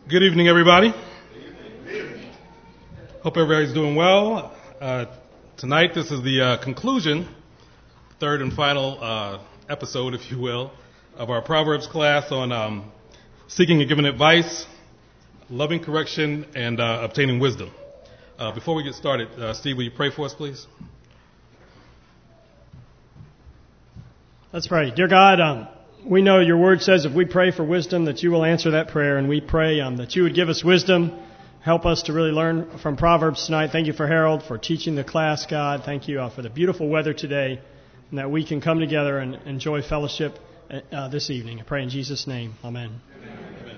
Good evening, everybody. Hope everybody's doing well. Tonight, this is the conclusion, third and final episode, if you will, of our Proverbs class on seeking and giving advice, loving correction, and obtaining wisdom. Before we get started, Steve, will you pray for us, please? Let's pray. Dear God, we know your word says if we pray for wisdom that you will answer that prayer, and we pray that you would give us wisdom. Help us to really learn from Proverbs tonight. Thank you for Harold for teaching the class, God. Thank you for the beautiful weather today, and that we can come together and enjoy fellowship this evening. I pray in Jesus' name. Amen. Amen.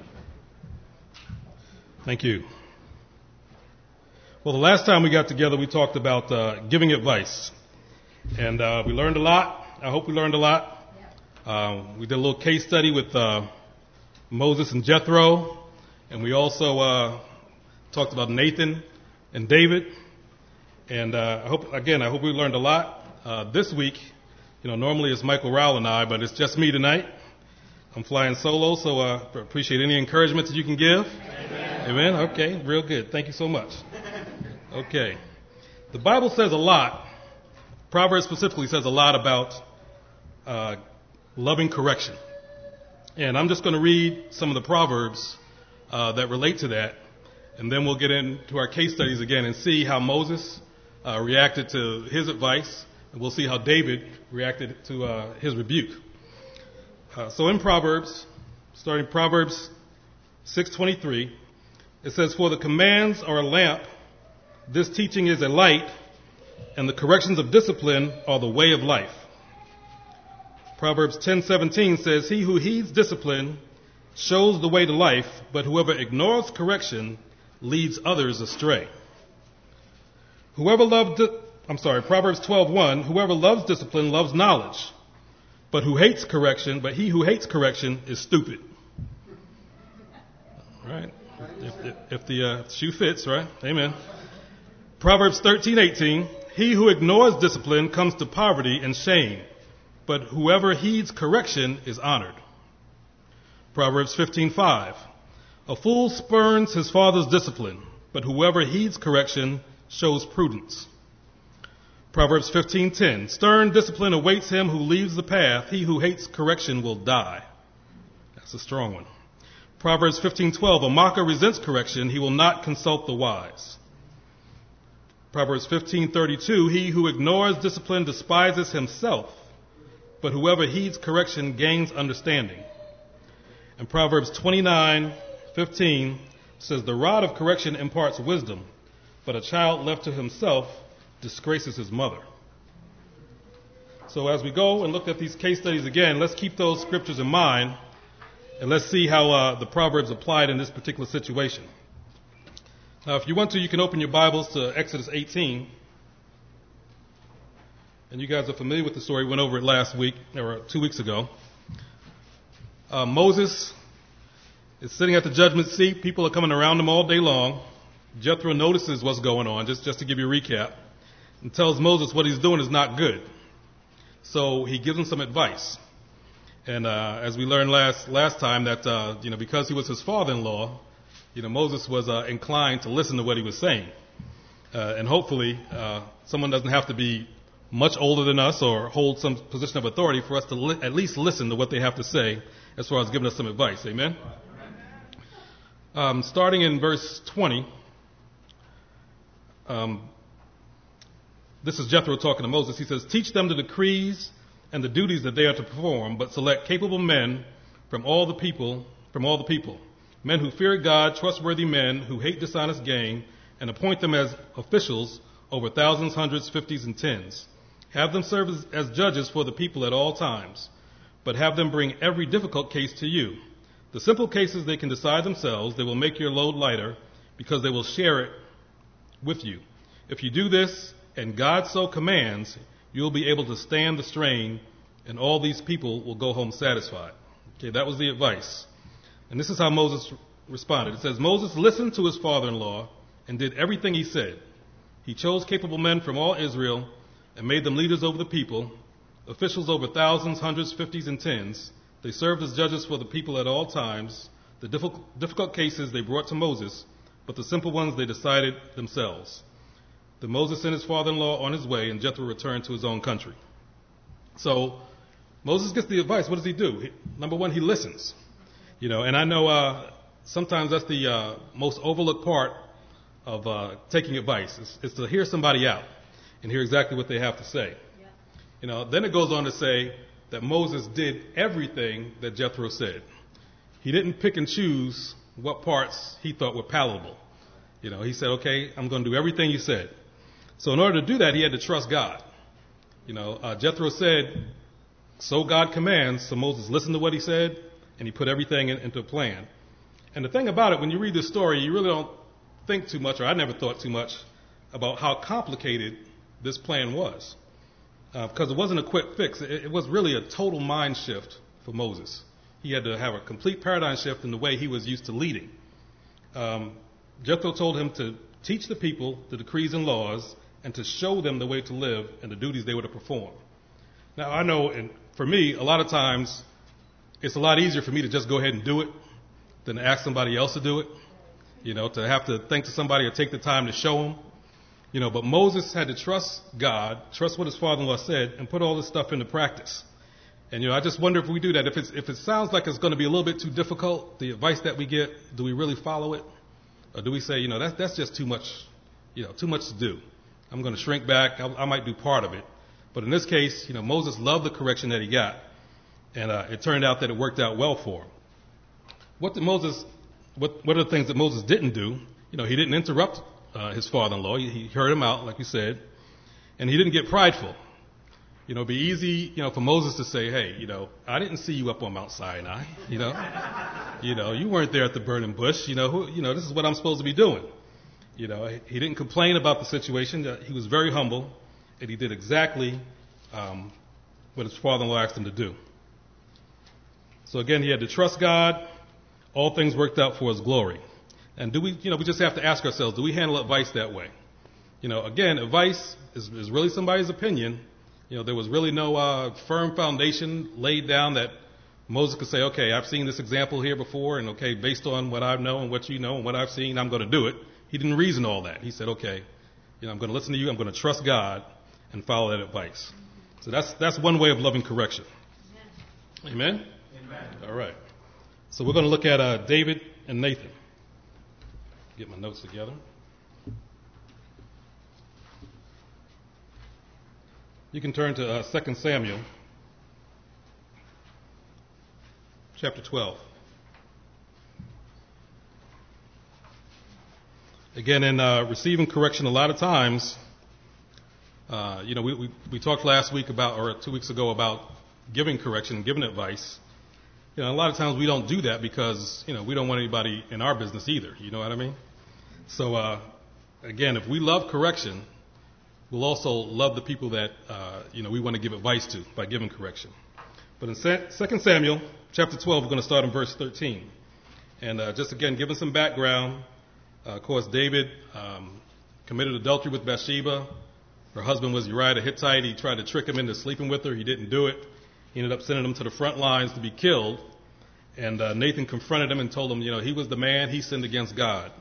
Thank you. Well, the last time we got together, we talked about giving advice, and we learned a lot. I hope we learned a lot. We did a little case study with Moses and Jethro, and we also talked about Nathan and David. And I hope we learned a lot. This week, normally it's Michael Rowell and I, but it's just me tonight. I'm flying solo, so appreciate any encouragement that you can give. Amen. Amen? Okay, real good. Thank you so much. Okay. The Bible says a lot. Proverbs specifically says a lot about loving correction. And I'm just going to read some of the Proverbs that relate to that, and then we'll get into our case studies again and see how Moses reacted to his advice, and we'll see how David reacted to his rebuke. So in Proverbs, starting Proverbs 6:23, it says, "For the commands are a lamp, this teaching is a light, and the corrections of discipline are the way of life." Proverbs 10:17 says, "He who heeds discipline shows the way to life, but whoever ignores correction leads others astray." Proverbs 12:1, "Whoever loves discipline loves knowledge, but he who hates correction is stupid." Right? If the shoe fits, right? Amen. Proverbs 13:18, "He who ignores discipline comes to poverty and shame, but whoever heeds correction is honored." Proverbs 15:5, "A fool spurns his father's discipline, but whoever heeds correction shows prudence." Proverbs 15:10, "Stern discipline awaits him who leaves the path. He who hates correction will die." That's a strong one. Proverbs 15:12, "A mocker resents correction. He will not consult the wise." Proverbs 15:32, "He who ignores discipline despises himself, but whoever heeds correction gains understanding." And Proverbs 29:15 says, "The rod of correction imparts wisdom, but a child left to himself disgraces his mother." So as we go and look at these case studies again, let's keep those scriptures in mind, and let's see how the Proverbs applied in this particular situation. Now, if you want to, you can open your Bibles to Exodus 18. And you guys are familiar with the story. We went over it last week, or 2 weeks ago. Moses is sitting at the judgment seat. People are coming around him all day long. Jethro notices what's going on, just to give you a recap, and tells Moses what he's doing is not good. So he gives him some advice. And as we learned last time, that because he was his father-in-law, Moses was inclined to listen to what he was saying. And hopefully someone doesn't have to be much older than us or hold some position of authority for us to at least listen to what they have to say as far as giving us some advice. Amen? Starting in verse 20, this is Jethro talking to Moses. He says, "Teach them the decrees and the duties that they are to perform, but select capable men from all the people, men who fear God, trustworthy men who hate dishonest gain, and appoint them as officials over thousands, hundreds, fifties, and tens. Have them serve as judges for the people at all times, but have them bring every difficult case to you. The simple cases they can decide themselves. They will make your load lighter because they will share it with you. If you do this, and God so commands, you will be able to stand the strain, and all these people will go home satisfied." Okay, that was the advice. And this is how Moses responded. It says, "Moses listened to his father-in-law and did everything he said. He chose capable men from all Israel and made them leaders over the people, officials over thousands, hundreds, fifties, and tens. They served as judges for the people at all times. The difficult cases they brought to Moses, but the simple ones they decided themselves. Then Moses sent his father-in-law on his way, and Jethro returned to his own country. So Moses gets the advice. What does he do? Number one, he listens. And I know sometimes that's the most overlooked part of taking advice. Is to hear somebody out and hear exactly what they have to say. Yeah. Then it goes on to say that Moses did everything that Jethro said. He didn't pick and choose what parts he thought were palatable. He said, okay, I'm going to do everything you said. So in order to do that, he had to trust God. Jethro said, so God commands. So Moses listened to what he said, and he put everything into a plan. And the thing about it, when you read this story, you really don't think too much, or I never thought too much, about how complicated this plan was. Because it wasn't a quick fix. It was really a total mind shift for Moses. He had to have a complete paradigm shift in the way he was used to leading. Jethro told him to teach the people the decrees and laws and to show them the way to live and the duties they were to perform. Now, I know, and for me, a lot of times, it's a lot easier for me to just go ahead and do it than to ask somebody else to do it. To have to think to somebody or take the time to show them. But Moses had to trust God, trust what his father-in-law said, and put all this stuff into practice. And, I just wonder if we do that. If it sounds like it's going to be a little bit too difficult, the advice that we get, do we really follow it? Or do we say, that's just too much, too much to do. I'm going to shrink back. I might do part of it. But in this case, Moses loved the correction that he got. And it turned out that it worked out well for him. What are the things that Moses didn't do? He didn't interrupt his father-in-law. He heard him out, like you said. And he didn't get prideful. It'd be easy, for Moses to say, hey, I didn't see you up on Mount Sinai. You weren't there at the burning bush. This is what I'm supposed to be doing. He didn't complain about the situation. He was very humble, and he did exactly what his father-in-law asked him to do. So again, he had to trust God. All things worked out for his glory. And we just have to ask ourselves, do we handle advice that way? Again, advice is really somebody's opinion. There was really no firm foundation laid down that Moses could say, okay, I've seen this example here before, and okay, based on what I know and what you know and what I've seen, I'm going to do it. He didn't reason all that. He said, okay, I'm going to listen to you, I'm going to trust God and follow that advice. So that's one way of loving correction. Amen? Amen. All right. So we're going to look at David and Nathan. Get my notes together. You can turn to 2 Samuel, chapter 12. Again, in receiving correction, a lot of times, we talked last week about, or 2 weeks ago, about giving correction, giving advice. A lot of times we don't do that because, we don't want anybody in our business either. You know what I mean? So, again, if we love correction, we'll also love the people that, we want to give advice to by giving correction. But in 2 Samuel, chapter 12, we're going to start in verse 13. And just again, giving some background, of course, David committed adultery with Bathsheba. Her husband was Uriah the Hittite. He tried to trick him into sleeping with her. He didn't do it. He ended up sending him to the front lines to be killed. And Nathan confronted him and told him, he was the man. He sinned against God.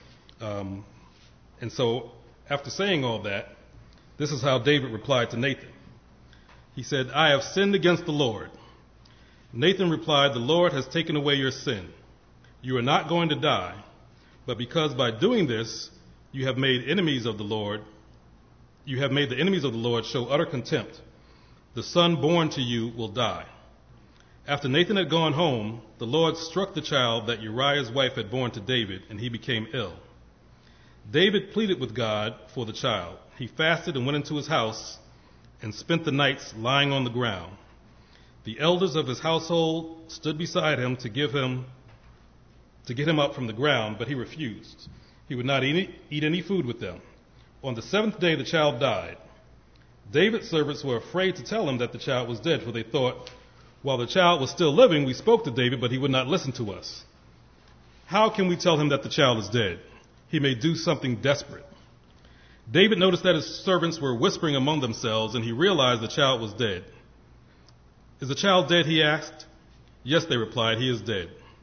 And so after saying all that, this is how David replied to Nathan. He said, I have sinned against the Lord. Nathan replied, the Lord has taken away your sin. You are not going to die, but because by doing this, you have made enemies of the Lord, you have made the enemies of the Lord show utter contempt. The son born to you will die. After Nathan had gone home, the Lord struck the child that Uriah's wife had borne to David, and he became ill. David pleaded with God for the child. He fasted and went into his house and spent the nights lying on the ground. The elders of his household stood beside him to get him up from the ground, but he refused. He would not eat any food with them. On the seventh day, the child died. David's servants were afraid to tell him that the child was dead, for they thought, while the child was still living, we spoke to David, but he would not listen to us. How can we tell him that the child is dead? He may do something desperate. David noticed that his servants were whispering among themselves, and he realized the child was dead. Is the child dead? He asked. Yes, they replied, he is dead.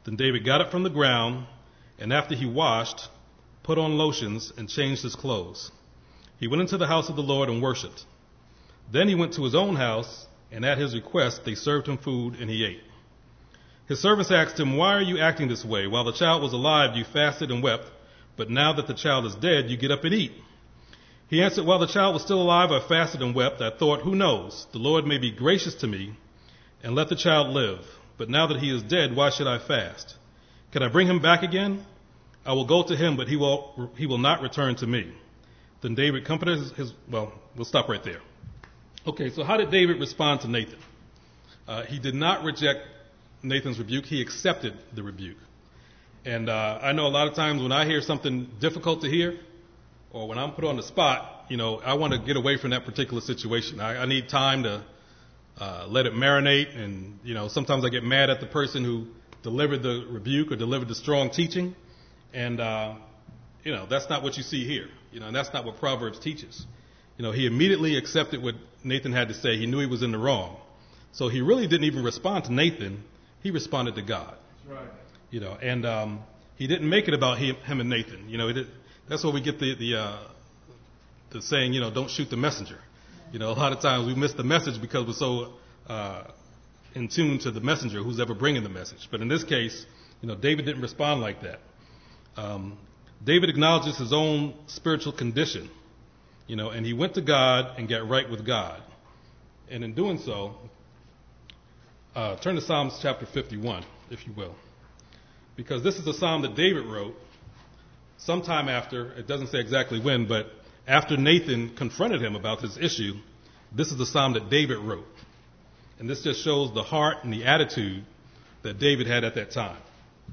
Then David got up from the ground, and after he washed, put on lotions and changed his clothes. He went into the house of the Lord and worshipped. Then he went to his own house, and at his request they served him food, and he ate. His servants asked him, "Why are you acting this way? While the child was alive, you fasted and wept, but now that the child is dead, you get up and eat." He answered, "While the child was still alive, I fasted and wept. I thought, who knows? The Lord may be gracious to me and let the child live. But now that he is dead, why should I fast? Can I bring him back again? I will go to him, but he will not return to me." Then David comforted we'll stop right there. Okay, so how did David respond to Nathan? He did not reject Nathan's rebuke. He accepted the rebuke. And I know a lot of times when I hear something difficult to hear, or when I'm put on the spot, I want to get away from that particular situation. I need time to let it marinate, and sometimes I get mad at the person who delivered the rebuke or delivered the strong teaching, and that's not what you see here, and that's not what Proverbs teaches. He immediately accepted what Nathan had to say. He knew he was in the wrong, so he really didn't even respond to Nathan. He responded to God. That's right. And he didn't make it about him and Nathan. That's where we get the saying, don't shoot the messenger. A lot of times we miss the message because we're so in tune to the messenger who's ever bringing the message. But in this case, David didn't respond like that. David acknowledges his own spiritual condition, and he went to God and got right with God. And in doing so, turn to Psalms chapter 51, if you will, because this is a psalm that David wrote sometime after, it doesn't say exactly when, but after Nathan confronted him about this issue. This is the psalm that David wrote. And this just shows the heart and the attitude that David had at that time.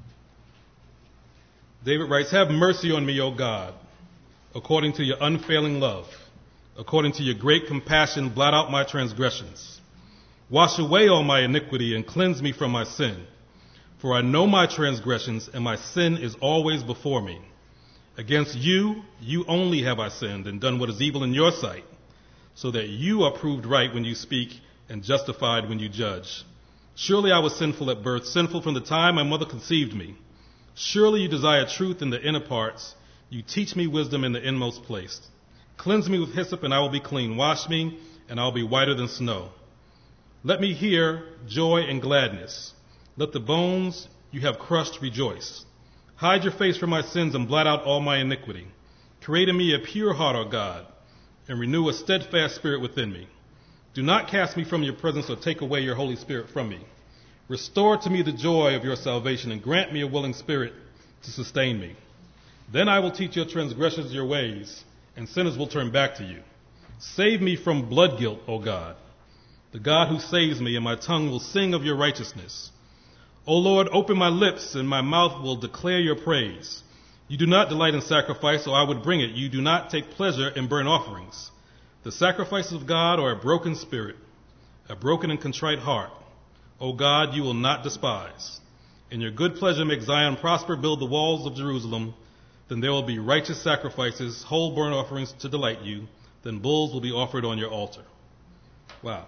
David writes, "Have mercy on me, O God, according to your unfailing love. According to your great compassion, blot out my transgressions. Wash away all my iniquity and cleanse me from my sin. For I know my transgressions, and my sin is always before me. Against you, you only have I sinned and done what is evil in your sight, so that you are proved right when you speak and justified when you judge. Surely I was sinful at birth, sinful from the time my mother conceived me. Surely you desire truth in the inner parts. You teach me wisdom in the inmost place. Cleanse me with hyssop, and I will be clean. Wash me, and I will be whiter than snow. Let me hear joy and gladness. Let the bones you have crushed rejoice. Hide your face from my sins and blot out all my iniquity. Create in me a pure heart, O God, and renew a steadfast spirit within me. Do not cast me from your presence or take away your Holy Spirit from me. Restore to me the joy of your salvation and grant me a willing spirit to sustain me. Then I will teach your transgressions your ways, and sinners will turn back to you. Save me from blood guilt, O God, the God who saves me, and my tongue will sing of your righteousness. O Lord, open my lips, and my mouth will declare your praise. You do not delight in sacrifice, or I would bring it. You do not take pleasure in burnt offerings. The sacrifices of God are a broken spirit, a broken and contrite heart. O God, you will not despise. In your good pleasure make Zion prosper, build the walls of Jerusalem. Then there will be righteous sacrifices, whole burnt offerings to delight you. Then bulls will be offered on your altar. Wow.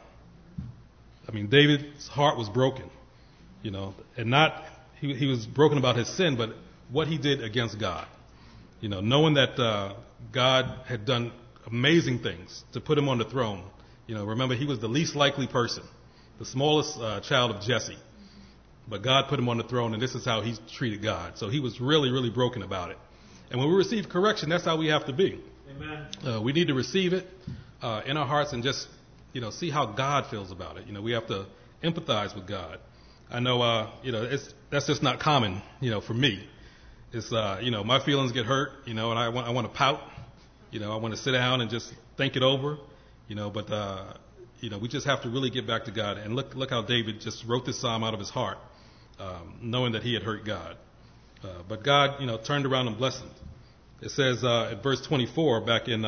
David's heart was broken, and not, he was broken about his sin, but what he did against God. Knowing that God had done amazing things to put him on the throne. Remember, he was the least likely person, the smallest child of Jesse. But God put him on the throne, and this is how he treated God. So he was really, really broken about it. And when we receive correction, that's how we have to be. Amen. We need to receive it in our hearts and just, see how God feels about it. We have to empathize with God. I know, that's just not common, for me. It's, my feelings get hurt, and I want to pout. I want to sit down and just think it over, but, we just have to really get back to God. And look how David just wrote this psalm out of his heart, knowing that he had hurt God. But God, turned around and blessed him. It says at verse 24 back in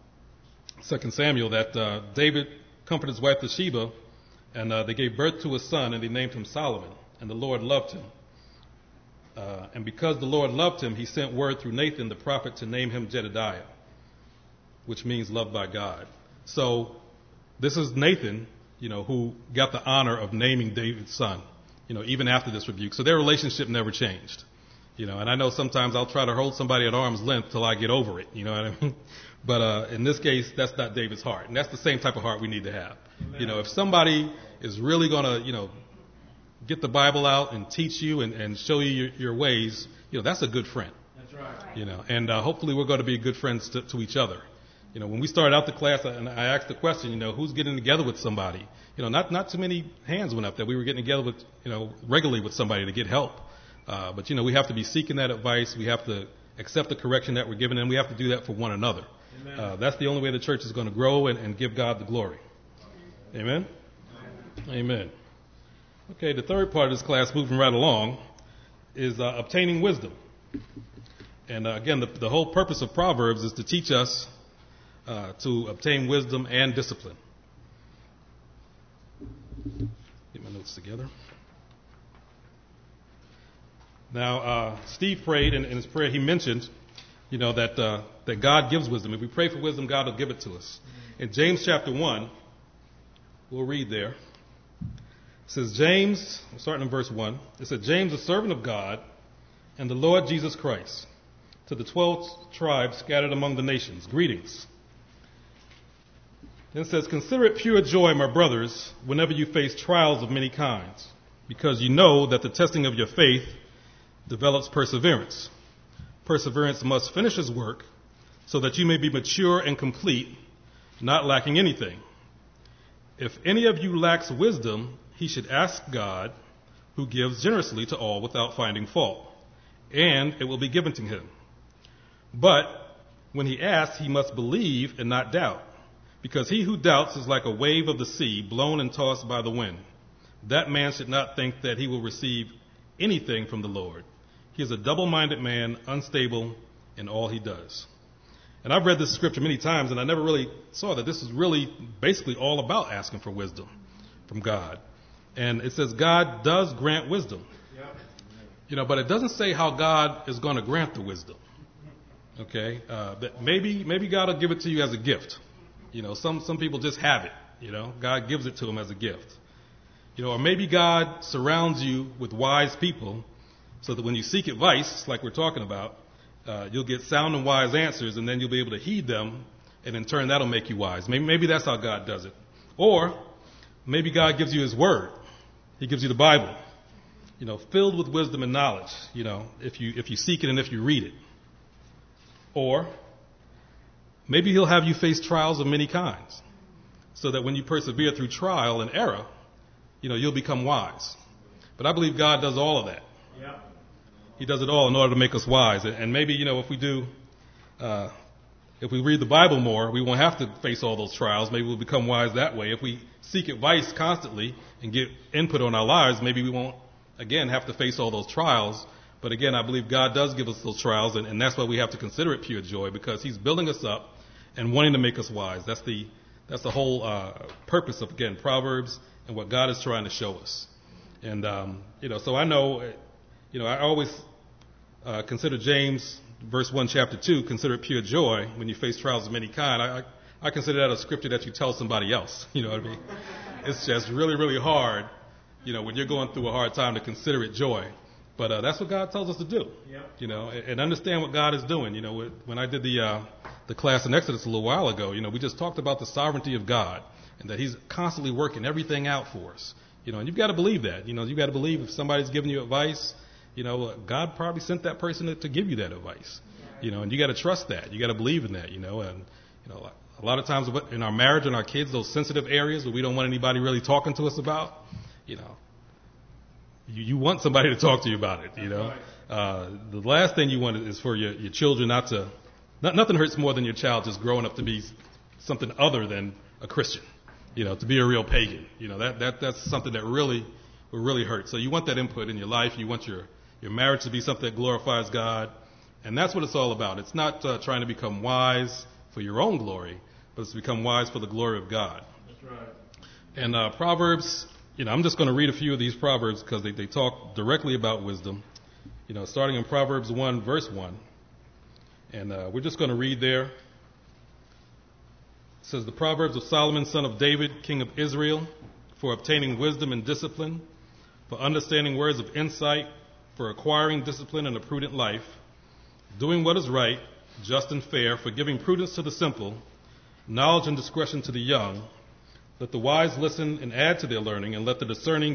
2 Samuel that David comforted his wife Bathsheba, and they gave birth to a son, and they named him Solomon. And the Lord loved him. And because the Lord loved him, he sent word through Nathan the prophet to name him Jedediah, which means loved by God. So this is Nathan, who got the honor of naming David's son. even after this rebuke. So their relationship never changed. And I know sometimes I'll try to hold somebody at arm's length till I get over it. You know what I mean? But in this case, that's not David's heart. And that's the same type of heart we need to have. Amen. If somebody is really going to, get the Bible out and teach you and show you your ways, that's a good friend. That's right. And hopefully we're going to be good friends to each other. When we started out the class, and I asked the question, who's getting together with somebody? Not too many hands went up there. We were getting together with, regularly with somebody to get help. But we have to be seeking that advice. We have to accept the correction that we're given, and we have to do that for one another. That's the only way the church is going to grow and give God the glory. Amen? Amen. Okay, the third part of this class, moving right along, is obtaining wisdom. And again, the whole purpose of Proverbs is to teach us to obtain wisdom and discipline. Get my notes together. Now, Steve prayed, and in his prayer he mentioned, that God gives wisdom. If we pray for wisdom, God will give it to us. In James chapter 1, we'll read there. It says, James, starting in verse 1, it says, James, a servant of God and the Lord Jesus Christ, to the 12 tribes scattered among the nations, greetings. Then it says, consider it pure joy, my brothers, whenever you face trials of many kinds, because you know that the testing of your faith develops perseverance. Perseverance must finish its work so that you may be mature and complete, not lacking anything. If any of you lacks wisdom, he should ask God, who gives generously to all without finding fault, and it will be given to him. But when he asks, he must believe and not doubt, because he who doubts is like a wave of the sea, blown and tossed by the wind. That man should not think that he will receive anything from the Lord. He is a double-minded man, unstable in all he does. And I've read this scripture many times, and I never really saw that this is really basically all about asking for wisdom from God. And it says God does grant wisdom. Yep. But it doesn't say how God is going to grant the wisdom. Okay? That maybe God will give it to you as a gift. Some people just have it. God gives it to them as a gift. Or maybe God surrounds you with wise people so that when you seek advice, like we're talking about, you'll get sound and wise answers, and then you'll be able to heed them, and in turn that'll make you wise. Maybe that's how God does it. Or maybe God gives you His Word. He gives you the Bible, filled with wisdom and knowledge, if you seek it and if you read it. Or maybe He'll have you face trials of many kinds, so that when you persevere through trial and error, you'll become wise. But I believe God does all of that. Yeah. He does it all in order to make us wise. And maybe, if we do, if we read the Bible more, we won't have to face all those trials. Maybe we'll become wise that way. If we seek advice constantly and get input on our lives, maybe we won't, again, have to face all those trials. But again, I believe God does give us those trials, and that's why we have to consider it pure joy, because He's building us up and wanting to make us wise. That's the whole purpose of, again, Proverbs and what God is trying to show us. And, so I know, I always consider James, verse 1, chapter 2, consider it pure joy when you face trials of many kind. I consider that a scripture that you tell somebody else. You know what I mean? It's just really, really hard, when you're going through a hard time to consider it joy. But that's what God tells us to do, and understand what God is doing. When I did the class in Exodus a little while ago, we just talked about the sovereignty of God and that He's constantly working everything out for us. And you've got to believe that. You've got to believe if somebody's giving you advice, God probably sent that person to give you that advice. And you got to trust that. You got to believe in that. And a lot of times in our marriage and our kids, those sensitive areas where we don't want anybody really talking to us about, you want somebody to talk to you about it. The last thing you want is for your children nothing hurts more than your child just growing up to be something other than a Christian. To be a real pagan. That's something that really will really hurt. So you want that input in your life. You want your marriage to be something that glorifies God. And that's what it's all about. It's not trying to become wise for your own glory, but it's to become wise for the glory of God. That's right. And Proverbs, I'm just going to read a few of these Proverbs because they talk directly about wisdom. Starting in Proverbs 1, verse 1. And we're just going to read there. It says, the Proverbs of Solomon, son of David, king of Israel, for obtaining wisdom and discipline, for understanding words of insight, for acquiring discipline and a prudent life, doing what is right, just and fair, for giving prudence to the simple, knowledge and discretion to the young. Let the wise listen and add to their learning, and let the discerning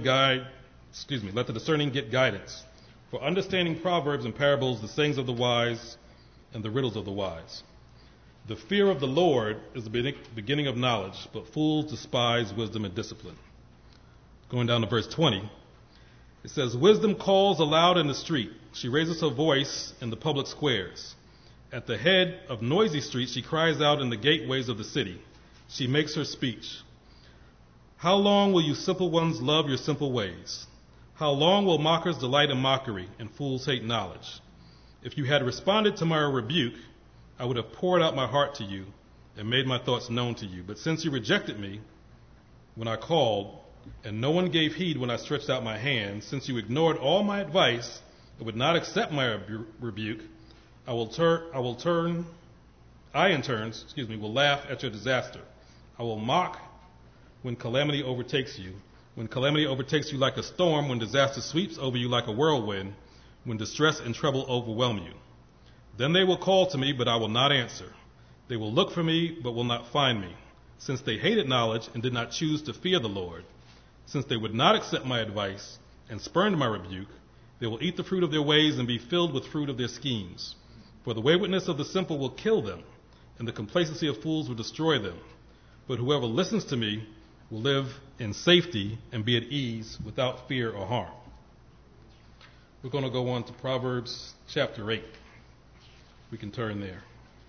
get guidance. For understanding proverbs and parables, the sayings of the wise, and the riddles of the wise. The fear of the Lord is the beginning of knowledge, but fools despise wisdom and discipline. Going down to verse 20, it says, Wisdom calls aloud in the street. She raises her voice in the public squares. At the head of noisy streets, she cries out in the gateways of the city. She makes her speech. How long will you simple ones love your simple ways? How long will mockers delight in mockery and fools hate knowledge? If you had responded to my rebuke, I would have poured out my heart to you and made my thoughts known to you. But since you rejected me when I called, and no one gave heed when I stretched out my hand, since you ignored all my advice and would not accept my rebuke, I in turn will laugh at your disaster. I will mock when calamity overtakes you. When calamity overtakes you like a storm, when disaster sweeps over you like a whirlwind, when distress and trouble overwhelm you. Then they will call to me, but I will not answer. They will look for me, but will not find me, since they hated knowledge and did not choose to fear the Lord. Since they would not accept my advice and spurned my rebuke, they will eat the fruit of their ways and be filled with fruit of their schemes. For the waywardness of the simple will kill them, and the complacency of fools will destroy them. But whoever listens to me will live in safety and be at ease without fear or harm. We're going to go on to Proverbs chapter 8. We can turn there.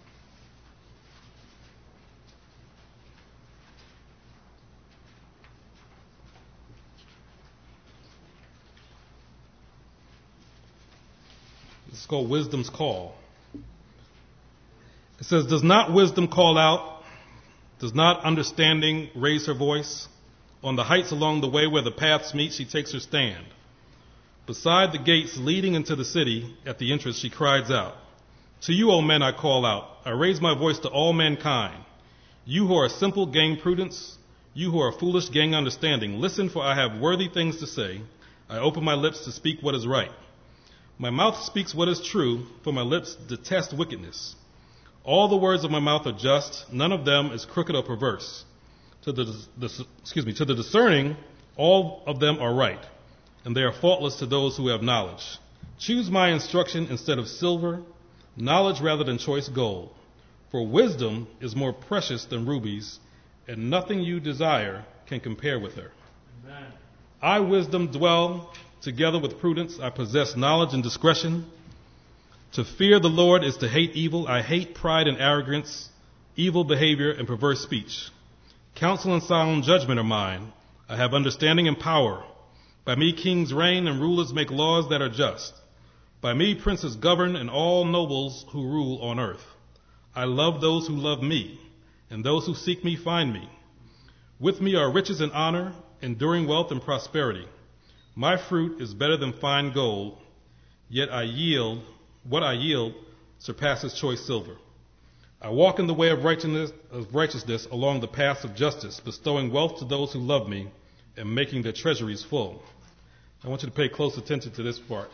This is called Wisdom's Call. It says, Does not wisdom call out? Does not understanding raise her voice? On the heights along the way where the paths meet, she takes her stand. Beside the gates leading into the city, at the entrance, she cries out. To you, O men, I call out. I raise my voice to all mankind. You who are simple, gain prudence. You who are foolish, gain understanding. Listen, for I have worthy things to say. I open my lips to speak what is right. My mouth speaks what is true, for my lips detest wickedness. All the words of my mouth are just. None of them is crooked or perverse. To the discerning, all of them are right, and they are faultless to those who have knowledge. Choose my instruction instead of silver, knowledge rather than choice gold. For wisdom is more precious than rubies, and nothing you desire can compare with her. Amen. I, wisdom, dwell together with prudence. I possess knowledge and discretion. To fear the Lord is to hate evil. I hate pride and arrogance, evil behavior and perverse speech. Counsel and sound judgment are mine. I have understanding and power. By me kings reign and rulers make laws that are just. By me princes govern and all nobles who rule on earth. I love those who love me, and those who seek me find me. With me are riches and honor, enduring wealth and prosperity. My fruit is better than fine gold, yet what I yield surpasses choice silver. I walk in the way of righteousness along the paths of justice, bestowing wealth to those who love me and making their treasuries full. I want you to pay close attention to this part.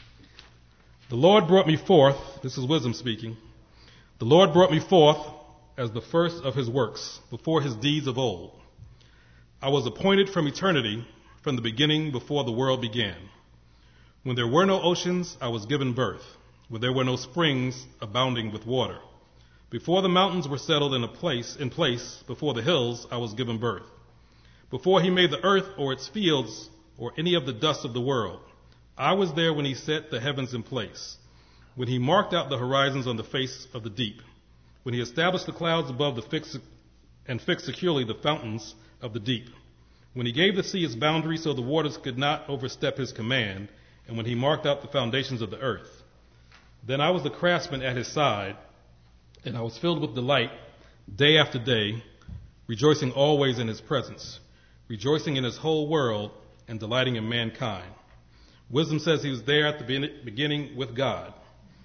The Lord brought me forth, this is wisdom speaking, the Lord brought me forth as the first of his works, before his deeds of old. I was appointed from eternity, from the beginning, before the world began. When there were no oceans, I was given birth, when there were no springs abounding with water. Before the mountains were settled in place, before the hills, I was given birth. Before he made the earth or its fields or any of the dust of the world, I was there when he set the heavens in place, when he marked out the horizons on the face of the deep, when he established the clouds above fixed securely the fountains of the deep, when he gave the sea its boundary so the waters could not overstep his command, and when he marked out the foundations of the earth. Then I was the craftsman at his side, and I was filled with delight day after day, rejoicing always in his presence, rejoicing in his whole world, and delighting in mankind. Wisdom says he was there at the beginning with God.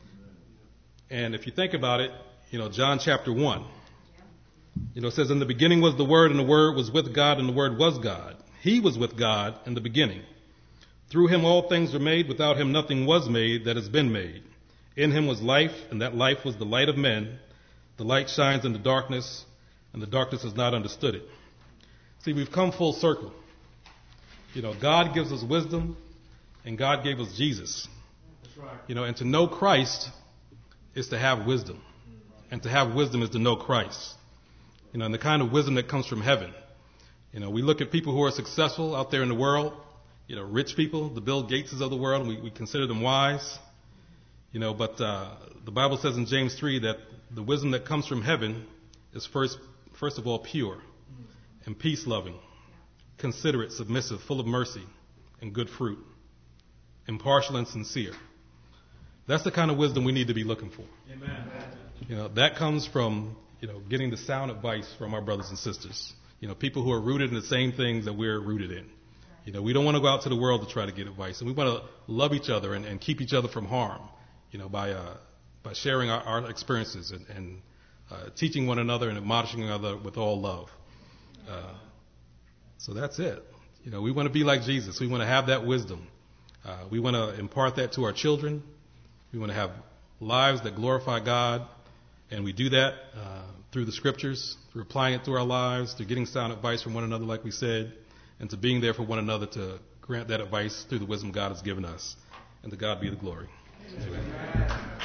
And if you think about it, John chapter 1, it says, in the beginning was the Word, and the Word was with God, and the Word was God. He was with God in the beginning. Through him all things were made. Without him nothing was made that has been made. In him was life, and that life was the light of men. The light shines in the darkness, and the darkness has not understood it. See, we've come full circle. God gives us wisdom, and God gave us Jesus. That's right. And to know Christ is to have wisdom. And to have wisdom is to know Christ. And the kind of wisdom that comes from heaven. We look at people who are successful out there in the world, rich people, the Bill Gateses of the world, and we consider them wise. But the Bible says in James 3 that the wisdom that comes from heaven is first of all pure and peace-loving, considerate, submissive, full of mercy and good fruit, impartial and sincere. That's the kind of wisdom we need to be looking for. Amen. That comes from, getting the sound advice from our brothers and sisters. People who are rooted in the same things that we're rooted in. We don't want to go out to the world to try to get advice. And we want to love each other and keep each other from harm, by sharing our experiences and teaching one another and admonishing one another with all love. So that's it. We want to be like Jesus. We want to have that wisdom. We want to impart that to our children. We want to have lives that glorify God. And we do that through the scriptures, through applying it to our lives, through getting sound advice from one another, like we said, and to being there for one another to grant that advice through the wisdom God has given us. And to God be the glory. Amen.